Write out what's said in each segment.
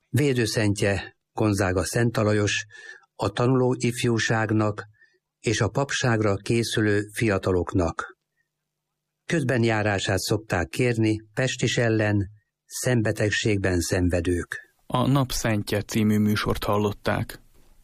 Védőszentje Gonzaga Szent Alajos a tanuló ifjúságnak és a papságra készülő fiataloknak. Közbenjárását szokták kérni pestis ellen, szembetegségben szenvedők. A Napszentje című műsort hallották.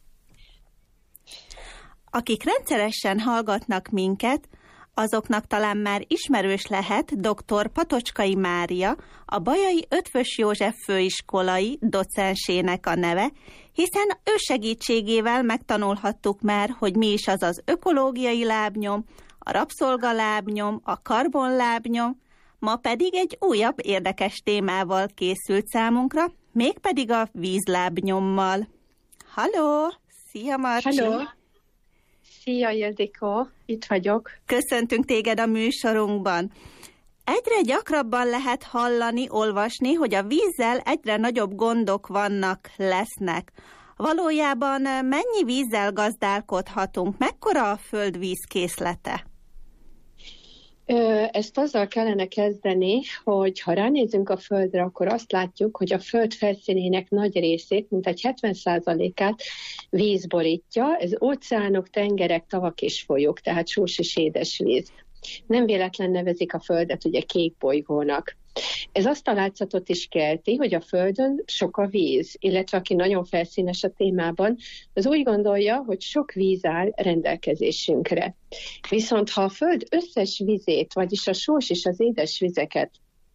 Akik rendszeresen hallgatnak minket, azoknak talán már ismerős lehet dr. Patocskai Mária, a Bajai Eötvös József főiskolai docensének a neve, hiszen ő segítségével megtanulhattuk már, hogy mi is az az ökológiai lábnyom, a rabszolgalábnyom, a karbonlábnyom, ma pedig egy újabb érdekes témával készült számunkra, mégpedig a vízlábnyommal. Halló! Szia, Marci! Halló! Szia, Ildikó! Itt vagyok. Köszöntünk téged a műsorunkban. Egyre gyakrabban lehet hallani, olvasni, hogy a vízzel egyre nagyobb gondok lesznek. Valójában mennyi vízzel gazdálkodhatunk? Mekkora a föld vízkészlete? Ezt azzal kellene kezdeni, hogy ha ránézünk a földre, akkor azt látjuk, hogy a föld felszínének nagy részét, mint egy 70%-át víz borítja. Ez óceánok, tengerek, tavak és folyók, tehát sós és édes víz. Nem véletlen nevezik a földet ugye kék bolygónak. Ez azt a látszatot is kelti, hogy a Földön sok a víz, illetve aki nagyon felszínes a témában, az úgy gondolja, hogy sok víz áll rendelkezésünkre. Viszont ha a Föld összes vizét, vagyis a sós és az édes vizeket,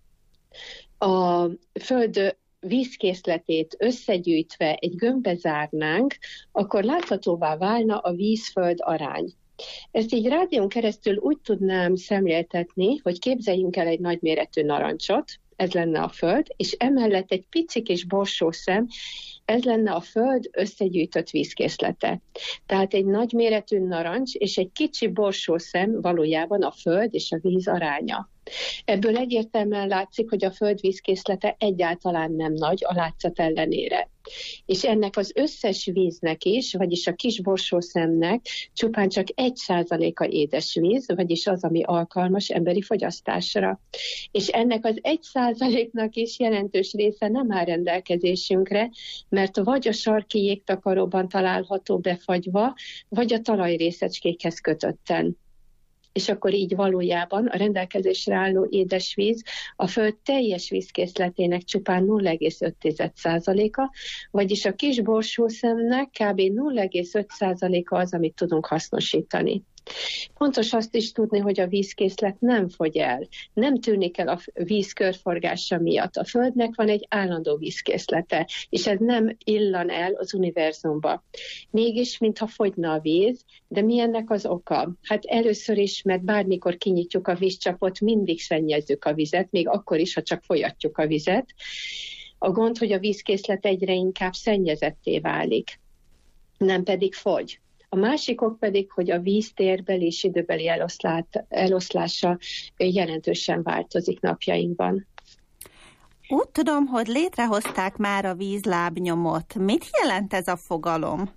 a Föld vízkészletét összegyűjtve egy gömbbe zárnánk, akkor láthatóvá válna a víz-föld arány. Ezt így rádión keresztül úgy tudnám szemléltetni, hogy képzeljünk el egy nagyméretű narancsot, ez lenne a Föld, és emellett egy pici kis borsószem, ez lenne a Föld összegyűjtött vízkészlete. Tehát egy nagyméretű narancs és egy kicsi borsószem valójában a Föld és a víz aránya. Ebből egyértelműen látszik, hogy a Föld vízkészlete egyáltalán nem nagy a látszat ellenére. És ennek az összes víznek is, vagyis a kis borsószemnek csupán csak 1%-a édesvíz, vagyis az, ami alkalmas emberi fogyasztásra. És ennek az 1%-nak is jelentős része nem áll rendelkezésünkre, mert vagy a sarki jégtakaróban található befagyva, vagy a talajrészecskékhez kötötten. És akkor így valójában a rendelkezésre álló édesvíz a Föld teljes vízkészletének csupán 0,5%-a, vagyis a kis borsószemnek kb. 0,5%-a az, amit tudunk hasznosítani. Fontos azt is tudni, hogy a vízkészlet nem fogy el, nem tűnik el a víz körforgása miatt. A Földnek van egy állandó vízkészlete, és ez nem illan el az univerzumba. Mégis, mintha fogyna a víz, de mi ennek az oka? Hát először is, mert bármikor kinyitjuk a vízcsapot, mindig szennyezzük a vizet, még akkor is, ha csak folyatjuk a vizet. A gond, hogy a vízkészlet egyre inkább szennyezetté válik, nem pedig fogy. A másik ok pedig, hogy a víz térbeli és időbeli eloszlása jelentősen változik napjainkban. Úgy tudom, hogy létrehozták már a vízlábnyomot. Mit jelent ez a fogalom?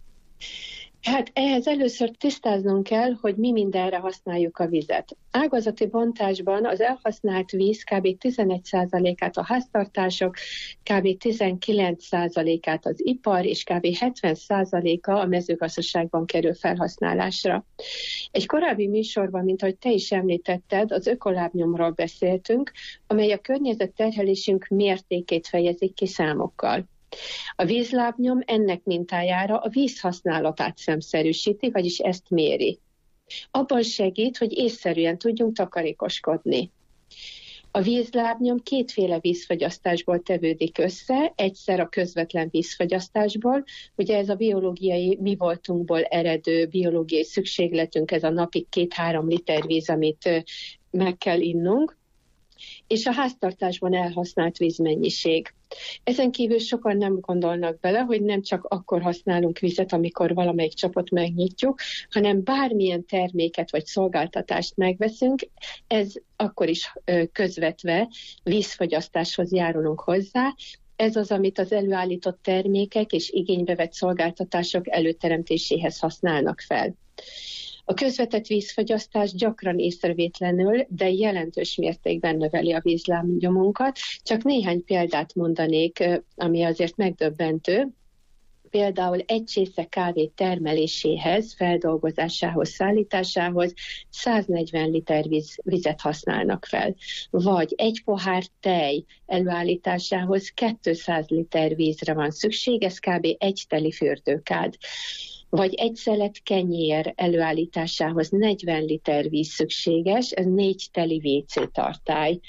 Hát ehhez először tisztáznunk kell, hogy mi mindenre használjuk a vizet. Ágazati bontásban az elhasznált víz kb. 11%-át a háztartások, kb. 19%-át az ipar, és kb. 70%-a a mezőgazdaságban kerül felhasználásra. Egy korábbi műsorban, mint ahogy te is említetted, az ökolábnyomról beszéltünk, amely a környezetterhelésünk mértékét fejezik ki számokkal. A vízlábnyom ennek mintájára a vízhasználatát szemszerűsíti, vagyis ezt méri. Abban segít, hogy észszerűen tudjunk takarékoskodni. A vízlábnyom kétféle vízfogyasztásból tevődik össze, egyszer a közvetlen vízfogyasztásból, ugye ez a biológiai mi voltunkból eredő biológiai szükségletünk, ez a napi 2-3 liter víz, amit meg kell innunk, és a háztartásban elhasznált vízmennyiség. Ezen kívül sokan nem gondolnak bele, hogy nem csak akkor használunk vizet, amikor valamelyik csapot megnyitjuk, hanem bármilyen terméket vagy szolgáltatást megveszünk, ez akkor is közvetve vízfogyasztáshoz járulunk hozzá. Ez az, amit az előállított termékek és igénybe vett szolgáltatások előteremtéséhez használnak fel. A közvetett vízfogyasztás gyakran észrevétlenül, de jelentős mértékben növeli a vízlábnyomunkat. Csak néhány példát mondanék, ami azért megdöbbentő. Például egy csésze kávé termeléséhez, feldolgozásához, szállításához 140 liter vizet használnak fel. Vagy egy pohár tej előállításához 200 liter vízre van szükség, ez kb. Egy teli fürdőkád. Vagy egy szelet kenyér előállításához 40 liter víz szükséges, ez 4 teli WC tartály.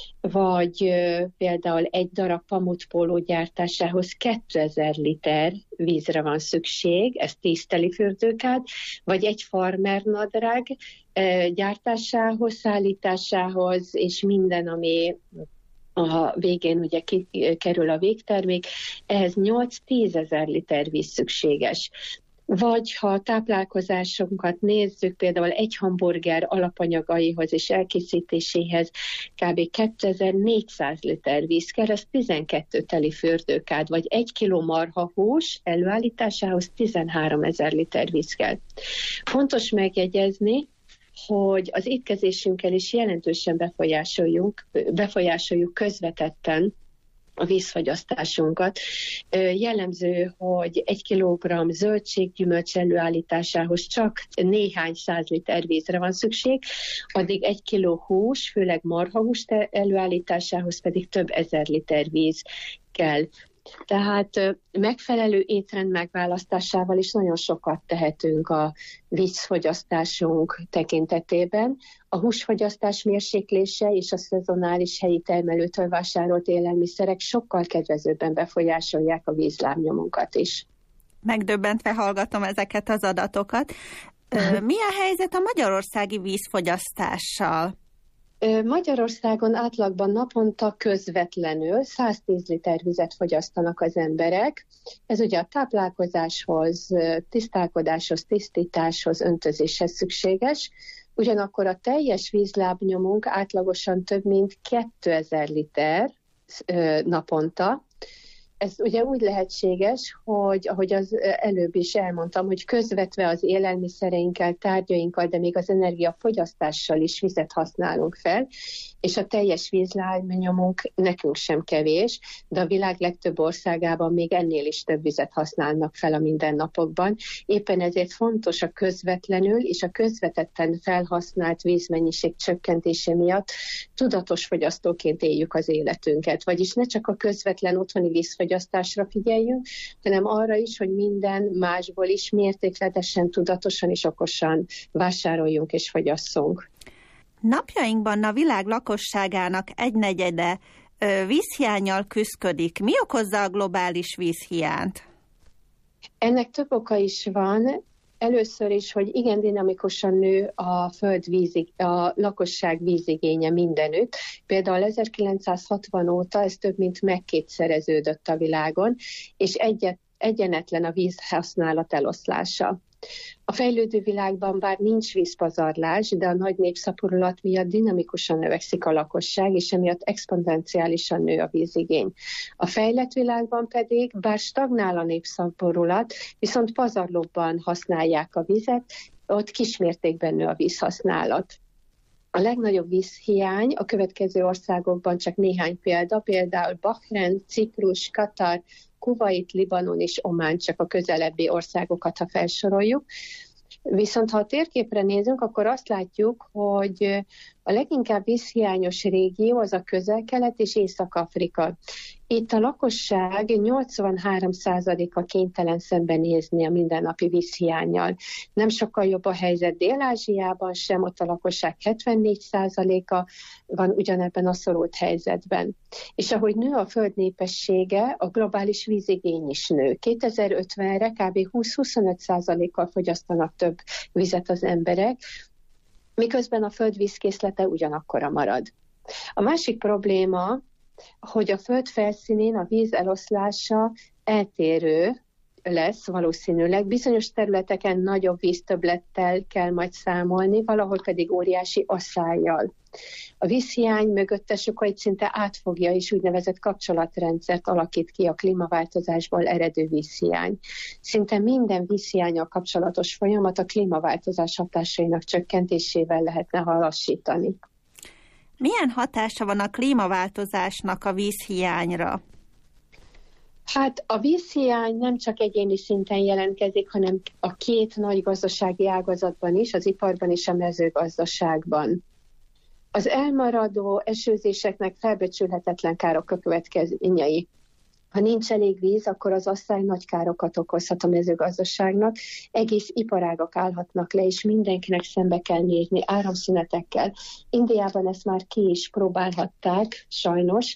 Vagy például egy darab pamutpóló gyártásához 2000 liter vízre van szükség, ez 10 teli fürdőkád, vagy egy farmernadrág gyártásához, szállításához, és minden, ami a végén ugye kerül a végtermék, ehhez 8-10 ezer liter víz szükséges. Vagy ha a táplálkozásunkat nézzük, például egy hamburger alapanyagaihoz és elkészítéséhez kb. 2400 liter víz kell, ez 12 teli fürdőkád, vagy 1 kiló marhahús előállításához 13 000 liter víz kell. Fontos megjegyezni, hogy az étkezésünkkel is jelentősen befolyásoljuk közvetetten a vízfogyasztásunkat. Jellemző, hogy 1 kilogramm zöldséggyümölcs előállításához csak néhány 100 liter vízre van szükség, addig 1 kiló hús, főleg marhahús előállításához pedig több ezer liter víz kell. Tehát megfelelő étrend megválasztásával is nagyon sokat tehetünk a vízfogyasztásunk tekintetében. A húsfogyasztás mérséklése és a szezonális helyi termelőtől vásárolt élelmiszerek sokkal kedvezőbben befolyásolják a vízlábnyomunkat is. Megdöbbentve hallgatom ezeket az adatokat. Mi a helyzet a magyarországi vízfogyasztással? Magyarországon átlagban naponta közvetlenül 110 liter vizet fogyasztanak az emberek. Ez ugye a táplálkozáshoz, tisztálkodáshoz, tisztításhoz, öntözéshez szükséges. Ugyanakkor a teljes vízlábnyomunk átlagosan több mint 2000 liter naponta. Ez ugye úgy lehetséges, hogy ahogy az előbb is elmondtam, hogy közvetve az élelmiszereinkkel, tárgyainkkal, de még az energiafogyasztással is vizet használunk fel, és a teljes vízlábnyomunk nekünk sem kevés, de a világ legtöbb országában még ennél is több vizet használnak fel a mindennapokban. Éppen ezért fontos a közvetlenül és a közvetetten felhasznált vízmennyiség csökkentése miatt tudatos fogyasztóként éljük az életünket. Vagyis ne csak a közvetlen otthoni vízfogyasztásra figyeljünk, hanem arra is, hogy minden másból is mértékletesen, tudatosan és okosan vásároljunk és fogyasszunk. Napjainkban a világ lakosságának 1/4 vízhiánnyal küszködik. Mi okozza a globális vízhiányt? Ennek több oka is van. Először is, hogy igen dinamikusan nő a a lakosság vízigénye mindenütt. Például 1960 óta ez több mint megkétszereződött a világon, és egyenetlen a vízhasználat eloszlása. A fejlődő világban bár nincs vízpazarlás, de a nagy népszaporulat miatt dinamikusan növekszik a lakosság, és emiatt exponenciálisan nő a vízigény. A fejlett világban pedig, bár stagnál a népszaporulat, viszont pazarlóbban használják a vizet, ott kismértékben nő a vízhasználat. A legnagyobb vízhiány a következő országokban csak néhány példa, például Bahrein, Ciprus, Katar, Kuvait, Libanon és Omán, csak a közelebbi országokat, ha felsoroljuk. Viszont ha a térképre nézünk, akkor azt látjuk, hogy a leginkább vízhiányos régió az a Közel-Kelet és Észak-Afrika. Itt a lakosság 83%-a kénytelen szembenézni a mindennapi vízhiánnyal. Nem sokkal jobb a helyzet Dél-Ázsiában sem, ott a lakosság 74%-a van ugyanebben a szorult helyzetben. És ahogy nő a föld népessége, a globális vízigény is nő. 2050-re kb. 20-25%-kal fogyasztanak több vizet az emberek, miközben a föld vízkészlete ugyanakkora marad. A másik probléma, hogy a föld felszínén a víz eloszlása eltérő, lesz valószínűleg. Bizonyos területeken nagyobb víztöbblettel kell majd számolni, valahol pedig óriási asszállyal. A vízhiány mögöttes okait szinte átfogja, és úgynevezett kapcsolatrendszert alakít ki a klímaváltozásból eredő vízhiány. Szinte minden vízhiánnyal kapcsolatos folyamat a klímaváltozás hatásainak csökkentésével lehetne lassítani. Milyen hatása van a klímaváltozásnak a vízhiányra? Hát a vízhiány nem csak egyéni szinten jelentkezik, hanem a két nagy gazdasági ágazatban is, az iparban és a mezőgazdaságban. Az elmaradó esőzéseknek felbecsülhetetlen károk a következményei. Ha nincs elég víz, akkor az asszály nagy károkat okozhat a mezőgazdaságnak, egész iparágak állhatnak le, és mindenkinek szembe kell nézni áramszünetekkel. Indiában ezt már ki is próbálhatták, sajnos,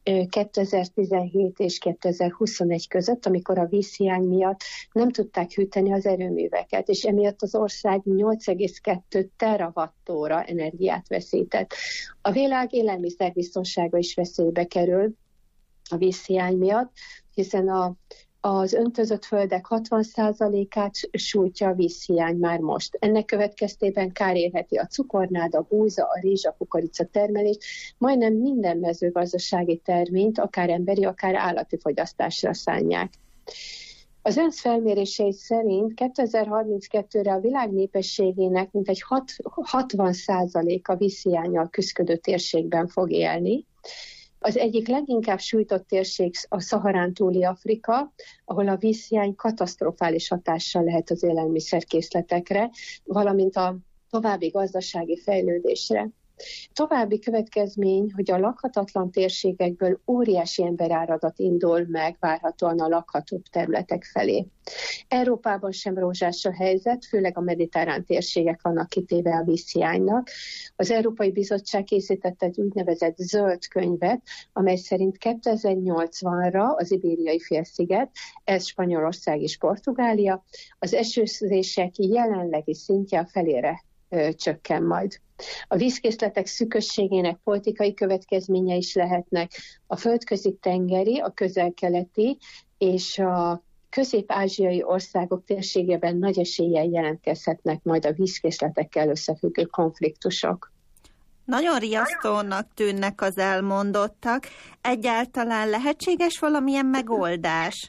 2017 és 2021 között, amikor a vízhiány miatt nem tudták hűteni az erőműveket, és emiatt az ország 8,2 terawattóra energiát veszített. A világ élelmiszerbiztonsága is veszélybe kerül a vízhiány miatt, hiszen az öntözött földek 60%-át sújtja a vízhiány már most. Ennek következtében kár érheti a cukornád, a búza, a rizs, a kukorica termelést, majdnem minden mezőgazdasági terményt, akár emberi, akár állati fogyasztásra szánják. Az ENSZ felmérései szerint 2032-re a világ népességének mintegy 60%-a vízhiánnyal küszködő térségben fog élni. Az egyik leginkább sújtott térség a Szaharán túli Afrika, ahol a vízhiány katasztrofális hatással lehet az élelmiszerkészletekre, valamint a további gazdasági fejlődésre. További következmény, hogy a lakhatatlan térségekből óriási emberáradat indul meg várhatóan a lakhatóbb területek felé. Európában sem rózsás a helyzet, főleg a mediterrán térségek vannak kitéve a vízhiánynak. Az Európai Bizottság készített egy úgynevezett zöld könyvet, amely szerint 2080-ra az Ibériai félsziget, ez Spanyolország és Portugália, az esőzések jelenlegi szintje a felére csökken majd. A vízkészletek szűkösségének politikai következménye is lehetnek. A földközi tengeri, a közel-keleti és a közép-ázsiai országok térségében nagy eséllyel jelentkezhetnek majd a vízkészletekkel összefüggő konfliktusok. Nagyon riasztónak tűnnek az elmondottak. Egyáltalán lehetséges valamilyen megoldás?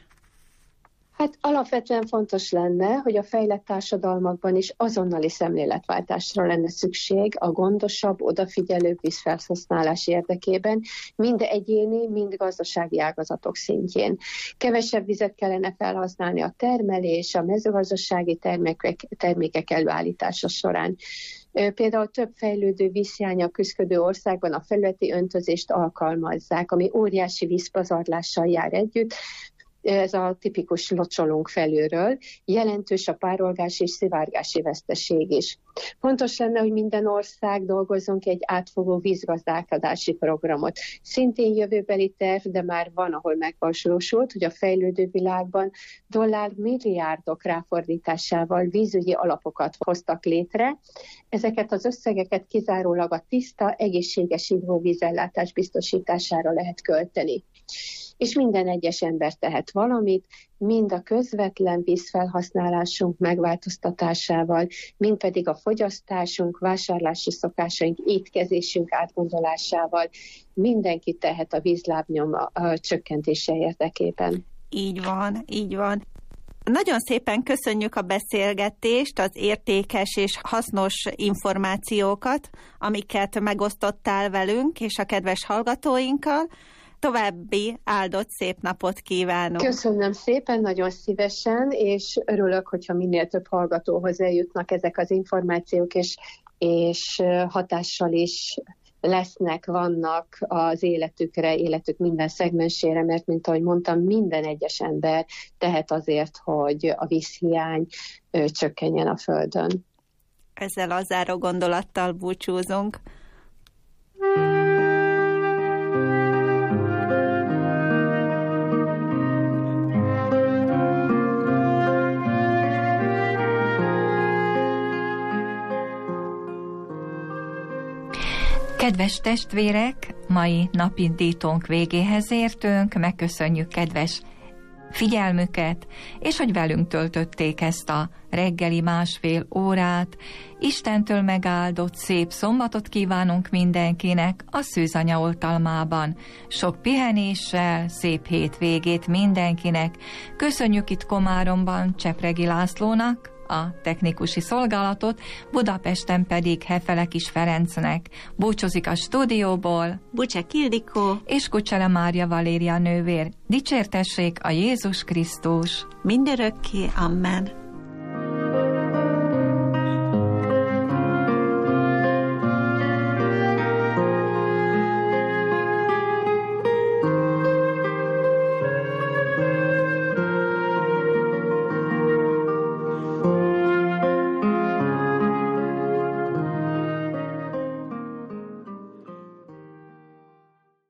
Hát alapvetően fontos lenne, hogy a fejlett társadalmakban is azonnali szemléletváltásra lenne szükség a gondosabb, odafigyelő vízfelhasználás érdekében, mind egyéni, mind gazdasági ágazatok szintjén. Kevesebb vizet kellene felhasználni a termelés, a mezőgazdasági termékek előállítása során. Például több fejlődő vízhiánnyal küszködő országban a felületi öntözést alkalmazzák, ami óriási vízpazarlással jár együtt. Ez a tipikus locsolunk felülről, jelentős a párolgás és szivárgási veszteség is. Fontos lenne, hogy minden ország dolgozzon ki egy átfogó vízgazdálkodási programot. Szintén jövőbeli terv, de már van, ahol megvalósult, hogy a fejlődő világban dollármilliárdok ráfordításával vízügyi alapokat hoztak létre. Ezeket az összegeket kizárólag a tiszta, egészséges ivóvízellátás biztosítására lehet költeni. És minden egyes ember tehet valamit, mind a közvetlen vízfelhasználásunk megváltoztatásával, mind pedig a fogyasztásunk, vásárlási szokásaink, étkezésünk átgondolásával. Mindenki tehet a vízlábnyom csökkentése érdekében. Így van, így van. Nagyon szépen köszönjük a beszélgetést, az értékes és hasznos információkat, amiket megosztottál velünk és a kedves hallgatóinkkal. További áldott szép napot kívánok! Köszönöm szépen, nagyon szívesen, és örülök, hogyha minél több hallgatóhoz eljutnak ezek az információk, és hatással is lesznek, vannak az életükre, életük minden szegmensére, mert mint ahogy mondtam, minden egyes ember tehet azért, hogy a vízhiány csökkenjen a Földön. Ezzel a záró gondolattal búcsúzunk. Kedves testvérek, mai napi indítónk végéhez értünk, megköszönjük kedves figyelmüket, és hogy velünk töltötték ezt a reggeli 1,5 órát. Istentől megáldott szép szombatot kívánunk mindenkinek a Szűzanya oltalmában. Sok pihenéssel, szép hétvégét mindenkinek. Köszönjük itt Komáromban Csepregi Lászlónak a technikusi szolgálatot, Budapesten pedig Hefelekis Ferencnek. Búcsúzik a stúdióból Bucsek Ildikó és Kucsele Mária Valéria nővér. Dicsértessék a Jézus Krisztus! mindörökké, amen.